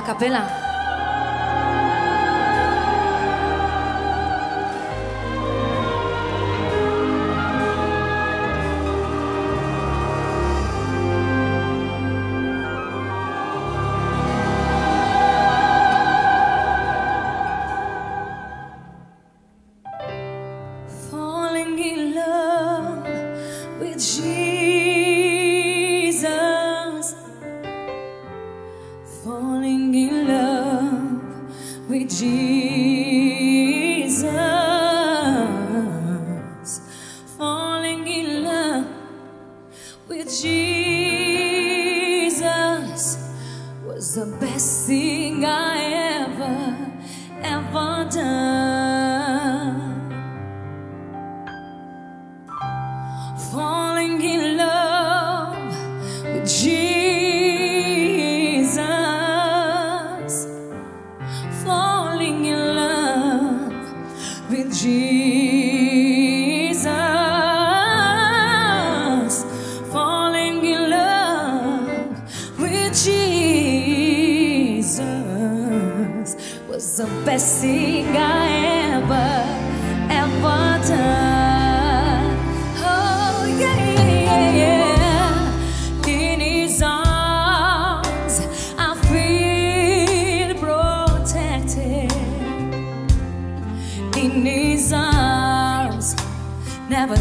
cappella. Falling in love with Jesus, falling in love with Jesus, falling in love with Jesus was the best thing I ever done. Falling in love with Jesus, falling in love with Jesus, falling in love with Jesus was the best thing I ever done. In his arms I feel protected. In his arms, never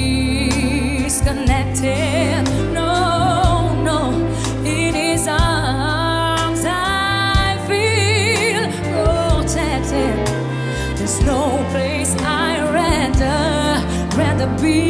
disconnected. No, no. In his arms I feel protected. There's no place I'd rather be.